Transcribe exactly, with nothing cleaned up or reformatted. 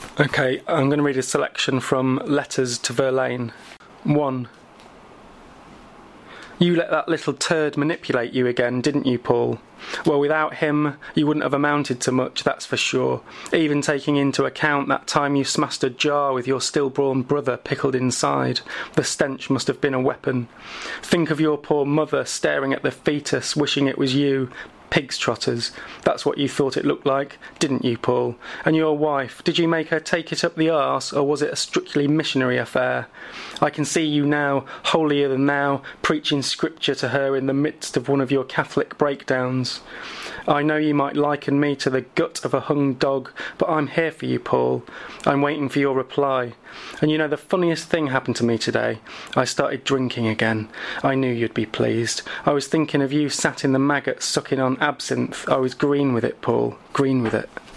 Okay, I'm going to read a selection from Letters to Verlaine. one. You let that little turd manipulate you again, didn't you, Paul? Well, without him, you wouldn't have amounted to much, that's for sure. Even taking into account that time you smashed a jar with your stillborn brother pickled inside. The stench must have been a weapon. Think of your poor mother staring at the fetus, wishing it was you. Pig's trotters. That's what you thought it looked like, didn't you, Paul? And your wife, did you make her take it up the arse, or was it a strictly missionary affair? I can see you now, holier than thou, preaching scripture to her in the midst of one of your Catholic breakdowns. I know you might liken me to the gut of a hung dog, but I'm here for you, Paul. I'm waiting for your reply. And you know, the funniest thing happened to me today. I started drinking again. I knew you'd be pleased. I was thinking of you sat in the maggot sucking on absinthe. I was green with it, Paul. Green with it.